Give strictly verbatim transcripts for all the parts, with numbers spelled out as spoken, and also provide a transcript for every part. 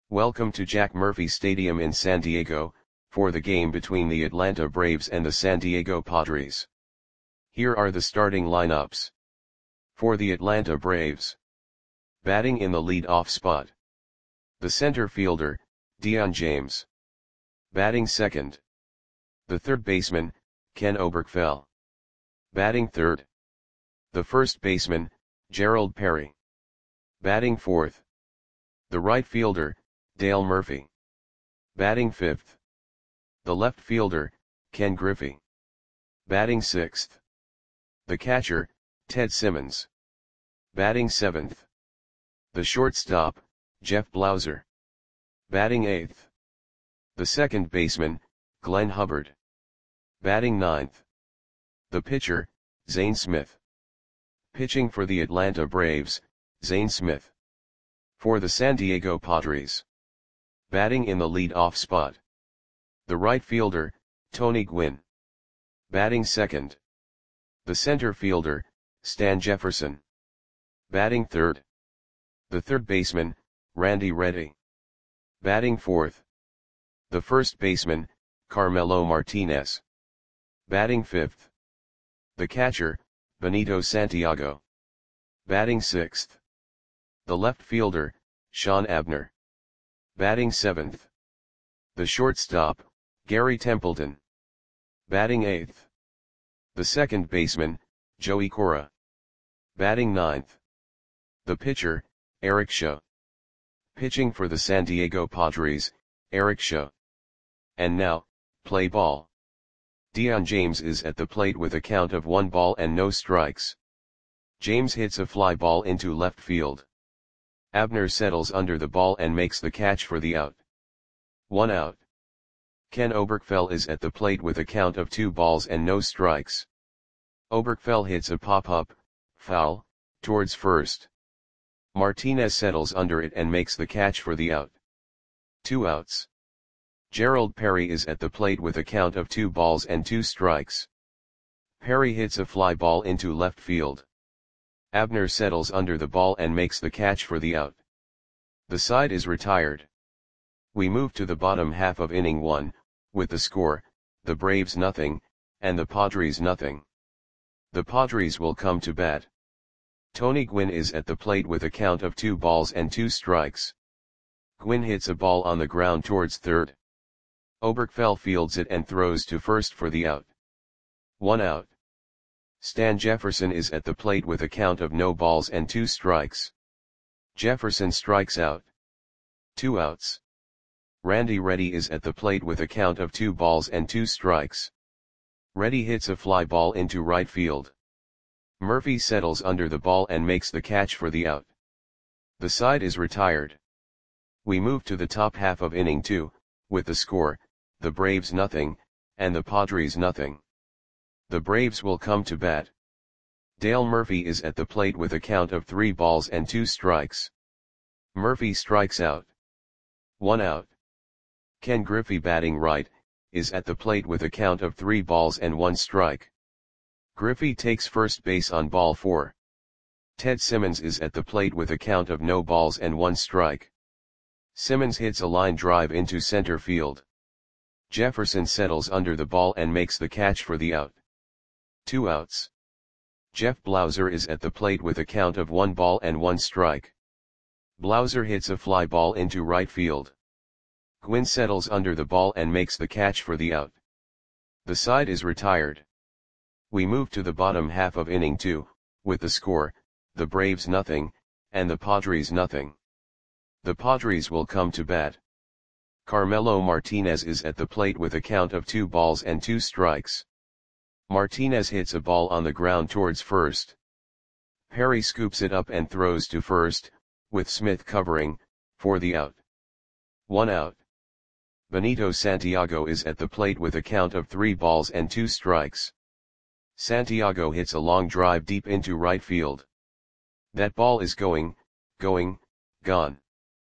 Welcome to Jack Murphy Stadium in San Diego, for the game between the Atlanta Braves and the San Diego Padres. Here are the starting lineups. For the Atlanta Braves. Batting in the lead-off spot. The center fielder, Dion James. Batting second. The third baseman, Ken Oberkfell. Batting third. The first baseman, Gerald Perry. Batting fourth. The right fielder, Dale Murphy. Batting fifth. The left fielder, Ken Griffey. Batting sixth. The catcher, Ted Simmons. Batting seventh. The shortstop, Jeff Blauser. Batting eighth. The second baseman, Glenn Hubbard. Batting ninth. The pitcher, Zane Smith. Pitching for the Atlanta Braves, Zane Smith. For the San Diego Padres. Batting in the lead-off spot. The right fielder, Tony Gwynn. Batting second. The center fielder, Stan Jefferson. Batting third. The third baseman, Randy Reddy. Batting fourth. The first baseman, Carmelo Martinez. Batting fifth. The catcher, Benito Santiago. Batting sixth. The left fielder, Sean Abner. Batting seventh. The shortstop, Gary Templeton. Batting eighth. The second baseman, Joey Cora. Batting ninth. The pitcher, Eric Shaw. Pitching for the San Diego Padres, Eric Shaw. And now, play ball. Dion James is at the plate with a count of one ball and no strikes. James hits a fly ball into left field. Abner settles under the ball and makes the catch for the out. One out. Ken Oberkfell is at the plate with a count of two balls and no strikes. Oberkfell hits a pop-up, foul, towards first. Martinez settles under it and makes the catch for the out. Two outs. Gerald Perry is at the plate with a count of two balls and two strikes. Perry hits a fly ball into left field. Abner settles under the ball and makes the catch for the out. The side is retired. We move to the bottom half of inning one, with the score, the Braves nothing, and the Padres nothing. The Padres will come to bat. Tony Gwynn is at the plate with a count of two balls and two strikes. Gwynn hits a ball on the ground towards third. Oberkfell fields it and throws to first for the out. One out. Stan Jefferson is at the plate with a count of no balls and two strikes. Jefferson strikes out. Two outs. Randy Reddy is at the plate with a count of two balls and two strikes. Reddy hits a fly ball into right field. Murphy settles under the ball and makes the catch for the out. The side is retired. We move to the top half of inning two, with the score, the Braves nothing, and the Padres nothing. The Braves will come to bat. Dale Murphy is at the plate with a count of three balls and two strikes. Murphy strikes out. One out. Ken Griffey batting right, is at the plate with a count of three balls and one strike. Griffey takes first base on ball four. Ted Simmons is at the plate with a count of no balls and one strike. Simmons hits a line drive into center field. Jefferson settles under the ball and makes the catch for the out. Two outs. Jeff Blauser is at the plate with a count of one ball and one strike. Blauser hits a fly ball into right field. Gwynn settles under the ball and makes the catch for the out. The side is retired. We move to the bottom half of inning two, with the score, the Braves nothing, and the Padres nothing. The Padres will come to bat. Carmelo Martinez is at the plate with a count of two balls and two strikes. Martinez hits a ball on the ground towards first. Perry scoops it up and throws to first, with Smith covering, for the out. One out. Benito Santiago is at the plate with a count of three balls and two strikes. Santiago hits a long drive deep into right field. That ball is going, going, gone.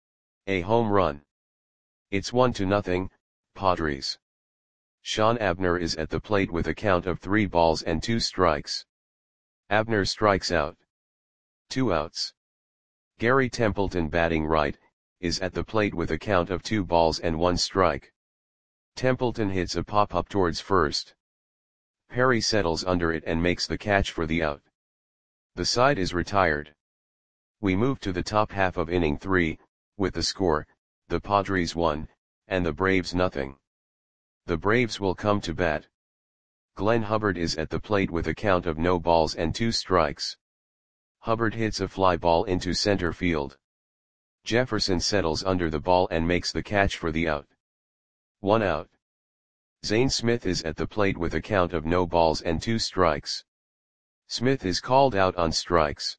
A home run. It's one to nothing, Padres. Sean Abner is at the plate with a count of three balls and two strikes. Abner strikes out. Two outs. Gary Templeton batting right, is at the plate with a count of two balls and one strike. Templeton hits a pop-up towards first. Perry settles under it and makes the catch for the out. The side is retired. We move to the top half of inning three, with the score, the Padres one, and the Braves nothing. The Braves will come to bat. Glenn Hubbard is at the plate with a count of no balls and two strikes. Hubbard hits a fly ball into center field. Jefferson settles under the ball and makes the catch for the out. One out. Zane Smith is at the plate with a count of no balls and two strikes. Smith is called out on strikes.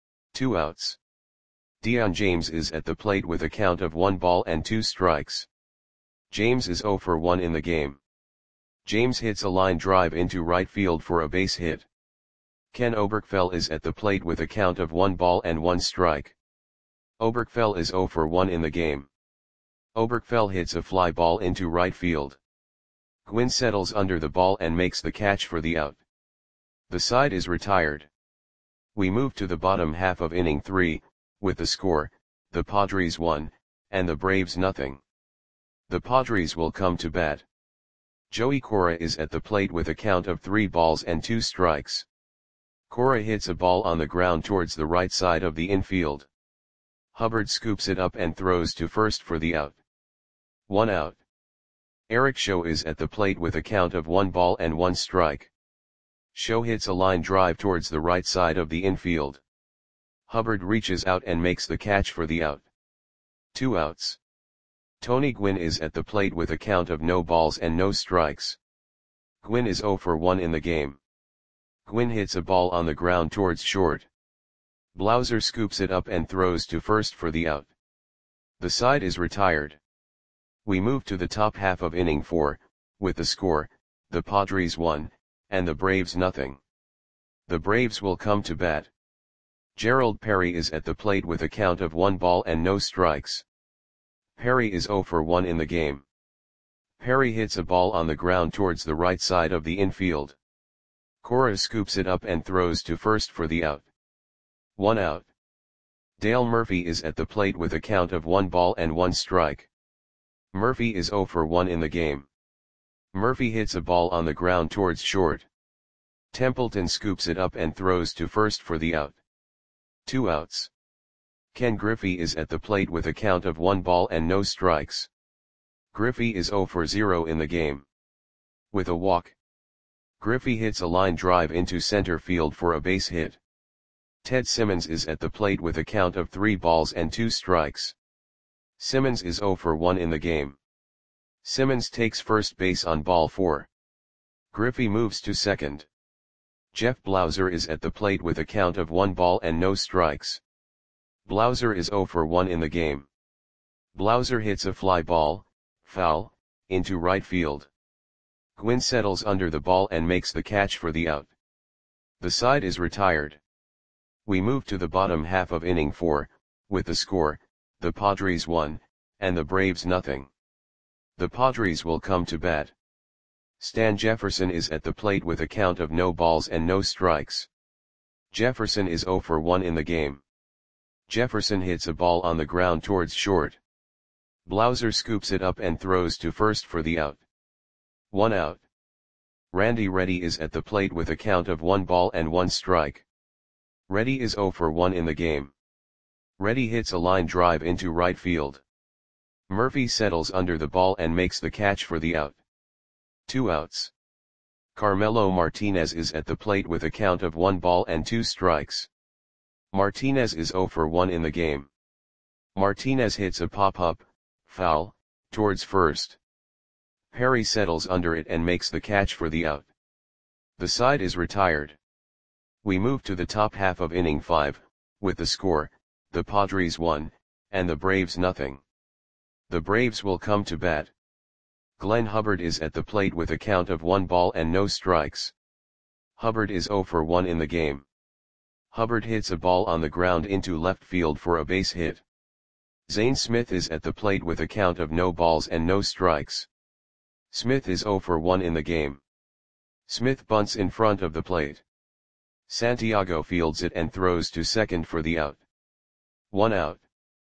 Two outs. Dion James is at the plate with a count of one ball and two strikes. James is zero for one in the game. James hits a line drive into right field for a base hit. Ken Oberkfell is at the plate with a count of one ball and one strike. Oberkfell is zero for one in the game. Oberkfell hits a fly ball into right field. Gwynn settles under the ball and makes the catch for the out. The side is retired. We move to the bottom half of inning three, with the score, the Padres one, and the Braves nothing. The Padres will come to bat. Joey Cora is at the plate with a count of three balls and two strikes. Cora hits a ball on the ground towards the right side of the infield. Hubbard scoops it up and throws to first for the out. One out. Eric Show is at the plate with a count of one ball and one strike. Show hits a line drive towards the right side of the infield. Hubbard reaches out and makes the catch for the out. Two outs. Tony Gwynn is at the plate with a count of no balls and no strikes. Gwynn is zero for one in the game. Gwynn hits a ball on the ground towards short. Blauser scoops it up and throws to first for the out. The side is retired. We move to the top half of inning four, with the score, the Padres one, and the Braves nothing. The Braves will come to bat. Gerald Perry is at the plate with a count of one ball and no strikes. Perry is zero for one in the game. Perry hits a ball on the ground towards the right side of the infield. Cora scoops it up and throws to first for the out. One out. Dale Murphy is at the plate with a count of one ball and one strike. Murphy is zero for one in the game. Murphy hits a ball on the ground towards short. Templeton scoops it up and throws to first for the out. Two outs. Ken Griffey is at the plate with a count of one ball and no strikes. Griffey is zero for zero in the game. With a walk. Griffey hits a line drive into center field for a base hit. Ted Simmons is at the plate with a count of three balls and two strikes. Simmons is zero for one in the game. Simmons takes first base on ball four. Griffey moves to second. Jeff Blauser is at the plate with a count of one ball and no strikes. Blauser is zero for one in the game. Blauser hits a fly ball, foul, into right field. Gwynn settles under the ball and makes the catch for the out. The side is retired. We move to the bottom half of inning four, with the score, the Padres one, and the Braves nothing. The Padres will come to bat. Stan Jefferson is at the plate with a count of no balls and no strikes. Jefferson is zero for one in the game. Jefferson hits a ball on the ground towards short. Blauser scoops it up and throws to first for the out. One out. Randy Reddy is at the plate with a count of one ball and one strike. Reddy is zero for one in the game. Reddy hits a line drive into right field. Murphy settles under the ball and makes the catch for the out. Two outs. Carmelo Martinez is at the plate with a count of one ball and two strikes. Martinez is zero for one in the game. Martinez hits a pop-up, foul, towards first. Perry settles under it and makes the catch for the out. The side is retired. We move to the top half of inning five, with the score, the Padres one, and the Braves nothing. The Braves will come to bat. Glenn Hubbard is at the plate with a count of one ball and no strikes. Hubbard is zero for one in the game. Hubbard hits a ball on the ground into left field for a base hit. Zane Smith is at the plate with a count of no balls and no strikes. Smith is zero for one in the game. Smith bunts in front of the plate. Santiago fields it and throws to second for the out. One out.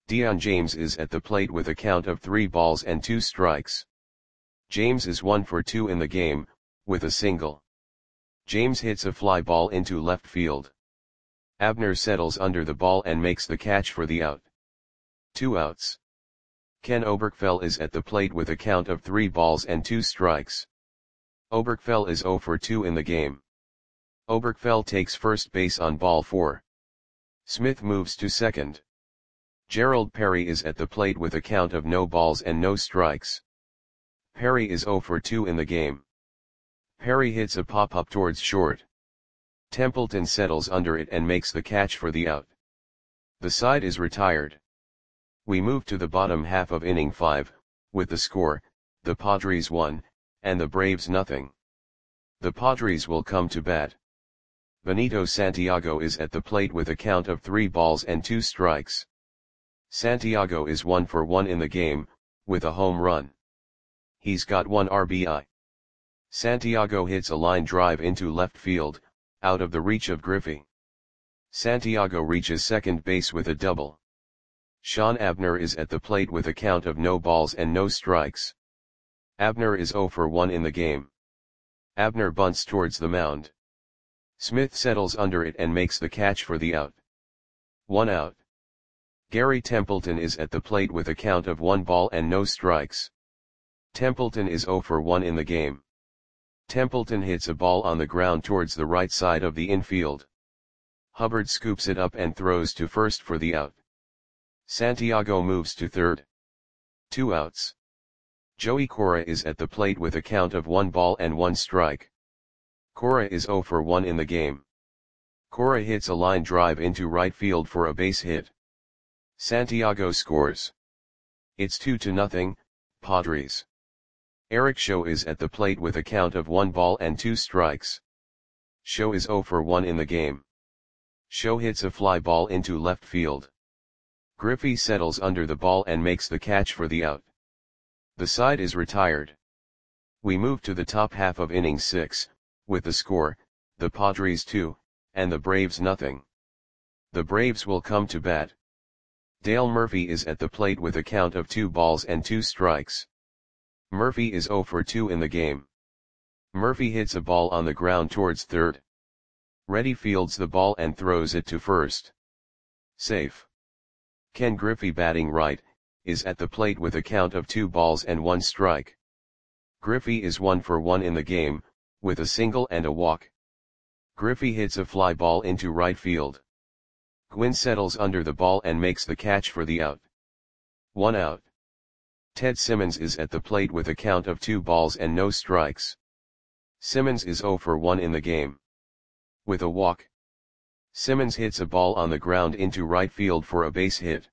Dion James is at the plate with a count of three balls and two strikes. James is one for two in the game, with a single. James hits a fly ball into left field. Abner settles under the ball and makes the catch for the out. Two outs. Ken Oberkfell is at the plate with a count of three balls and two strikes. Oberkfell is zero for two in the game. Oberkfell takes first base on ball four. Smith moves to second. Gerald Perry is at the plate with a count of no balls and no strikes. Perry is zero for two in the game. Perry hits a pop-up towards short. Templeton settles under it and makes the catch for the out. The side is retired. We move to the bottom half of inning five, with the score, the Padres one, and the Braves nothing. The Padres will come to bat. Benito Santiago is at the plate with a count of three balls and two strikes. Santiago is one for one in the game, with a home run. He's got one R B I. Santiago hits a line drive into left field, out of the reach of Griffey. Santiago reaches second base with a double. Sean Abner is at the plate with a count of no balls and no strikes. Abner is zero for one in the game. Abner bunts towards the mound. Smith settles under it and makes the catch for the out. One out. Gary Templeton is at the plate with a count of one ball and no strikes. Templeton is zero for one in the game. Templeton hits a ball on the ground towards the right side of the infield. Hubbard scoops it up and throws to first for the out. Santiago moves to third. Two outs. Joey Cora is at the plate with a count of one ball and one strike. Cora is zero for one in the game. Cora hits a line drive into right field for a base hit. Santiago scores. It's two to nothing, Padres. Eric Show is at the plate with a count of one ball and two strikes. Show is zero for one in the game. Show hits a fly ball into left field. Griffey settles under the ball and makes the catch for the out. The side is retired. We move to the top half of inning six, with the score, the Padres two, and the Braves nothing. The Braves will come to bat. Dale Murphy is at the plate with a count of two balls and two strikes. Murphy is zero for two in the game. Murphy hits a ball on the ground towards third. Reddy fields the ball and throws it to first. Safe. Ken Griffey, batting right, is at the plate with a count of two balls and one strike. Griffey is one for one in the game, with a single and a walk. Griffey hits a fly ball into right field. Gwynn settles under the ball and makes the catch for the out. One out. Ted Simmons is at the plate with a count of two balls and no strikes. Simmons is zero for one in the game. With a walk. Simmons hits a ball on the ground into right field for a base hit.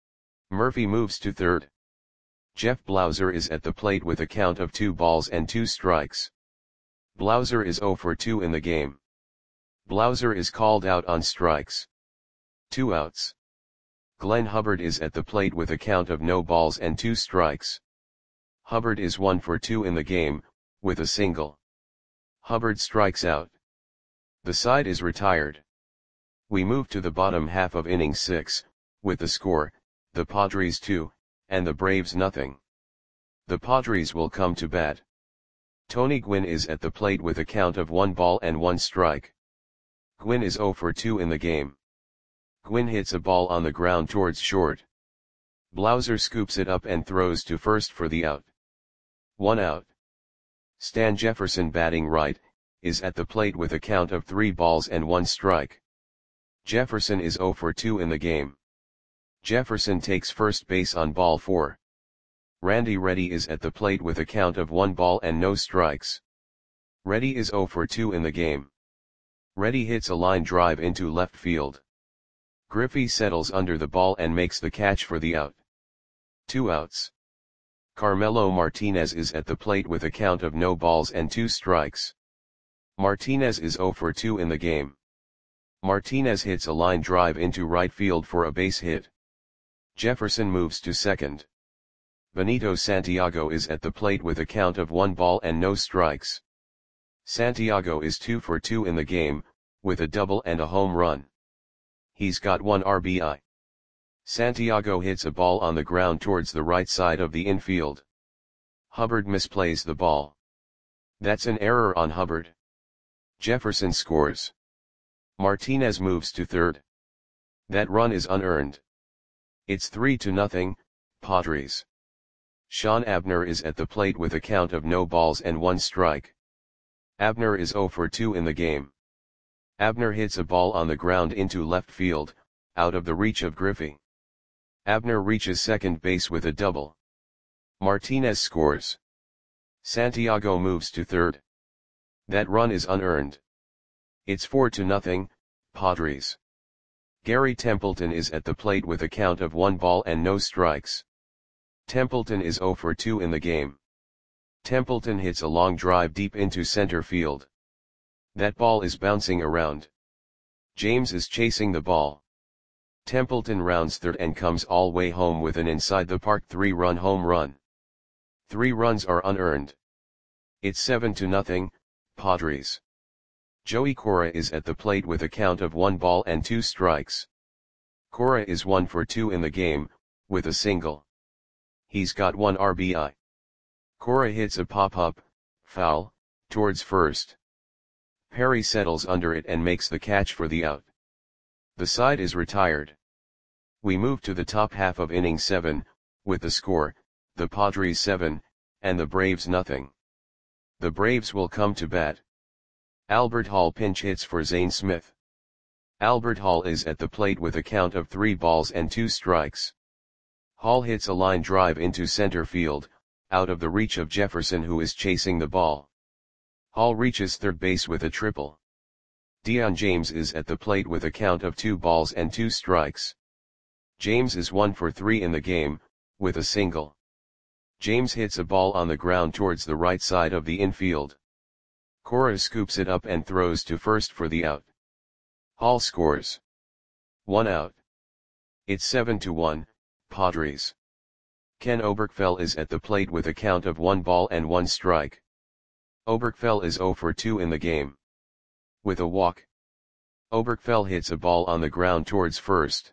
Murphy moves to third. Jeff Blauser is at the plate with a count of two balls and two strikes. Blauser is zero for two in the game. Blauser is called out on strikes. Two outs. Glenn Hubbard is at the plate with a count of no balls and two strikes. Hubbard is one for two in the game, with a single. Hubbard strikes out. The side is retired. We move to the bottom half of inning six, with the score, the Padres two, and the Braves nothing. The Padres will come to bat. Tony Gwynn is at the plate with a count of one ball and one strike. Gwynn is zero for two in the game. Gwynn hits a ball on the ground towards short. Blauser scoops it up and throws to first for the out. One out. Stan Jefferson, batting right, is at the plate with a count of three balls and one strike. Jefferson is zero for two in the game. Jefferson takes first base on ball four. Randy Reddy is at the plate with a count of one ball and no strikes. Reddy is zero for two in the game. Reddy hits a line drive into left field. Griffey settles under the ball and makes the catch for the out. Two outs. Carmelo Martinez is at the plate with a count of no balls and two strikes. Martinez is zero for two in the game. Martinez hits a line drive into right field for a base hit. Jefferson moves to second. Benito Santiago is at the plate with a count of one ball and no strikes. Santiago is two for two in the game, with a double and a home run. He's got one R B I. Santiago hits a ball on the ground towards the right side of the infield. Hubbard misplays the ball. That's an error on Hubbard. Jefferson scores. Martinez moves to third. That run is unearned. It's three to nothing, Padres. Sean Abner is at the plate with a count of no balls and one strike. Abner is zero for two in the game. Abner hits a ball on the ground into left field, out of the reach of Griffey. Abner reaches second base with a double. Martinez scores. Santiago moves to third. That run is unearned. It's four to nothing, Padres. Gary Templeton is at the plate with a count of one ball and no strikes. Templeton is zero for two in the game. Templeton hits a long drive deep into center field. That ball is bouncing around. James is chasing the ball. Templeton rounds third and comes all way home with an inside-the-park three-run home run. Three runs are unearned. It's seven to nothing, Padres. Joey Cora is at the plate with a count of one ball and two strikes. Cora is one for two in the game, with a single. He's got one R B I. Cora hits a pop-up, foul, towards first. Perry settles under it and makes the catch for the out. The side is retired. We move to the top half of inning seven, with the score, the Padres seven, and the Braves nothing. The Braves will come to bat. Albert Hall pinch hits for Zane Smith. Albert Hall is at the plate with a count of three balls and two strikes. Hall hits a line drive into center field, out of the reach of Jefferson who is chasing the ball. Hall reaches third base with a triple. Dion James is at the plate with a count of two balls and two strikes. James is one for three in the game, with a single. James hits a ball on the ground towards the right side of the infield. Cora scoops it up and throws to first for the out. Hall scores. One out. It's seven to one, Padres. Ken Oberkfell is at the plate with a count of one ball and one strike. Oberkfell is zero for two in the game. With a walk. Oberkfell hits a ball on the ground towards first.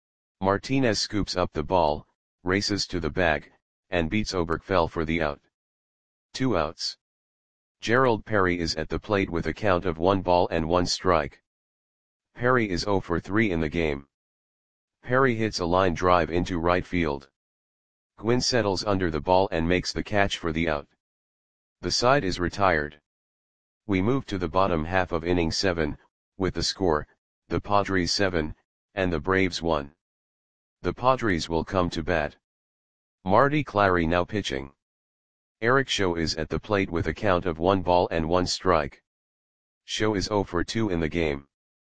Martinez scoops up the ball, races to the bag, and beats Oberkfell for the out. Two outs. Gerald Perry is at the plate with a count of one ball and one strike. Perry is zero for three in the game. Perry hits a line drive into right field. Gwynn settles under the ball and makes the catch for the out. The side is retired. We move to the bottom half of inning seven, with the score, the Padres seven, and the Braves one. The Padres will come to bat. Marty Clary now pitching. Eric Show is at the plate with a count of one ball and one strike. Show is zero for two in the game.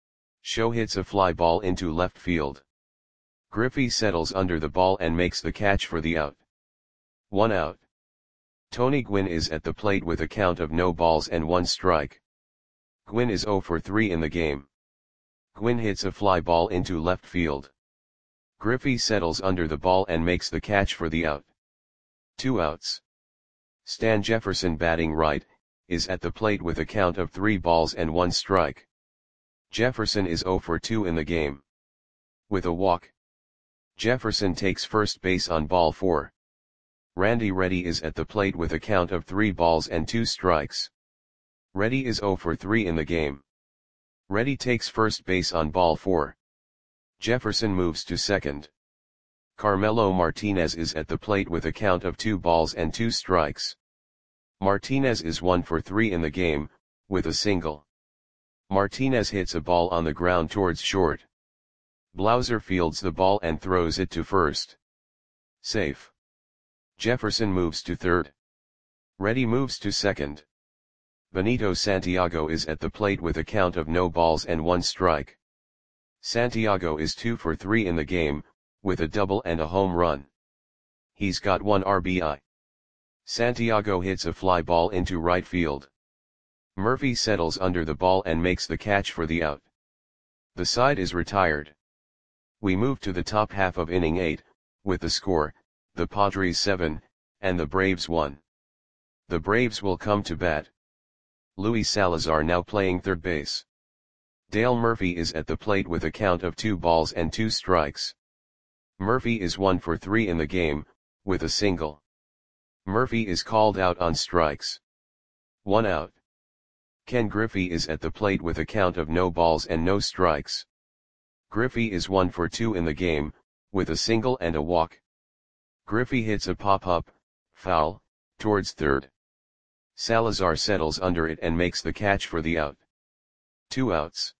Show hits a fly ball into left field. Griffey settles under the ball and makes the catch for the out. One out. Tony Gwynn is at the plate with a count of no balls and one strike. Gwynn is zero for three in the game. Gwynn hits a fly ball into left field. Griffey settles under the ball and makes the catch for the out. Two outs. Stan Jefferson batting right, is at the plate with a count of three balls and one strike. Jefferson is zero for two in the game. With a walk. Jefferson takes first base on ball four. Randy Reddy is at the plate with a count of three balls and two strikes. Reddy is zero for three in the game. Reddy takes first base on ball four. Jefferson moves to second. Carmelo Martinez is at the plate with a count of two balls and two strikes. Martinez is one for three in the game, with a single. Martinez hits a ball on the ground towards short. Blauser fields the ball and throws it to first. Safe. Jefferson moves to third. Reddy moves to second. Benito Santiago is at the plate with a count of no balls and one strike. Santiago is two for three in the game, with a double and a home run. He's got one R B I. Santiago hits a fly ball into right field. Murphy settles under the ball and makes the catch for the out. The side is retired. We move to the top half of inning eight, with the score, the Padres seven, and the Braves one. The Braves will come to bat. Luis Salazar now playing third base. Dale Murphy is at the plate with a count of two balls and two strikes. Murphy is one for three in the game, with a single. Murphy is called out on strikes. One out. Ken Griffey is at the plate with a count of no balls and no strikes. Griffey is one for two in the game, with a single and a walk. Griffey hits a pop-up, foul, towards third. Salazar settles under it and makes the catch for the out. Two outs.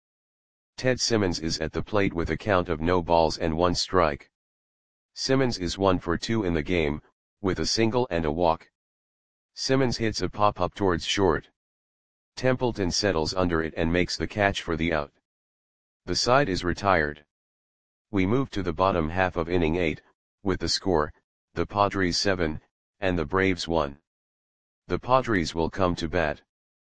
Ted Simmons is at the plate with a count of no balls and one strike. Simmons is one for two in the game, with a single and a walk. Simmons hits a pop-up towards short. Templeton settles under it and makes the catch for the out. The side is retired. We move to the bottom half of inning eight, with the score, the Padres seven, and the Braves one. The Padres will come to bat.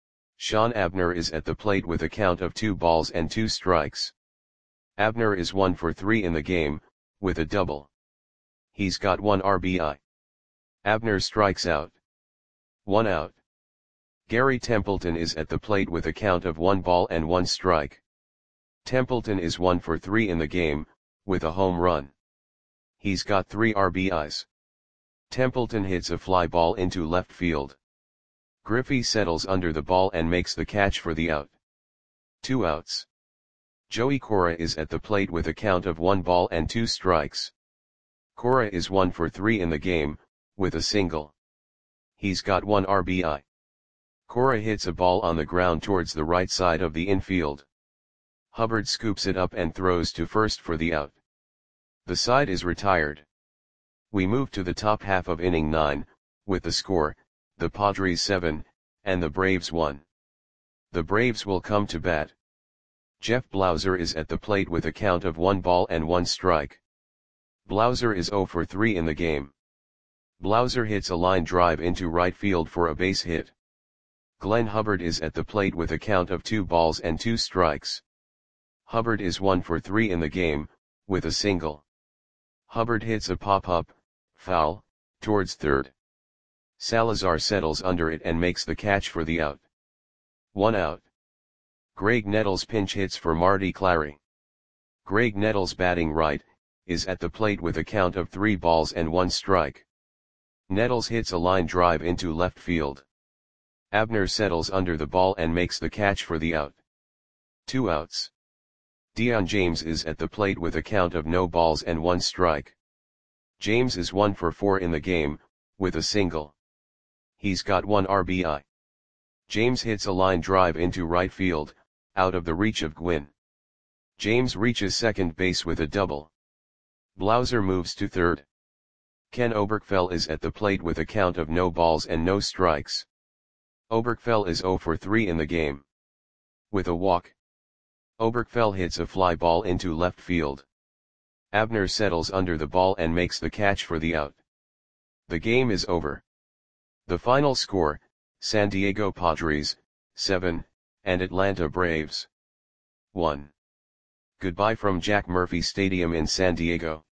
Sean Abner is at the plate with a count of two balls and two strikes. Abner is one for three in the game, with a double. He's got one R B I. Abner strikes out. One out. Gary Templeton is at the plate with a count of one ball and one strike. Templeton is one for three in the game, with a home run. He's got three R B Is. Templeton hits a fly ball into left field. Griffey settles under the ball and makes the catch for the out. Two outs. Joey Cora is at the plate with a count of one ball and two strikes. Cora is one for three in the game, with a single. He's got one R B I. Cora hits a ball on the ground towards the right side of the infield. Hubbard scoops it up and throws to first for the out. The side is retired. We move to the top half of inning nine, with the score, the Padres seven, and the Braves one. The Braves will come to bat. Jeff Blauser is at the plate with a count of one ball and one strike. Blauser is zero for three in the game. Blauser hits a line drive into right field for a base hit. Glenn Hubbard is at the plate with a count of two balls and two strikes. Hubbard is one for three in the game, with a single. Hubbard hits a pop-up, foul, towards third. Salazar settles under it and makes the catch for the out. One out. Greg Nettles pinch hits for Marty Clary. Greg Nettles, batting right, is at the plate with a count of three balls and one strike. Nettles hits a line drive into left field. Abner settles under the ball and makes the catch for the out. Two outs. Dion James is at the plate with a count of no balls and one strike. James is one for four in the game, with a single. He's got one R B I. James hits a line drive into right field, out of the reach of Gwynn. James reaches second base with a double. Blauser moves to third. Ken Oberkfell is at the plate with a count of no balls and no strikes. Oberkfell is zero for three in the game. With a walk. Oberkfell hits a fly ball into left field. Abner settles under the ball and makes the catch for the out. The game is over. The final score, San Diego Padres, seven, and Atlanta Braves, one. Goodbye from Jack Murphy Stadium in San Diego.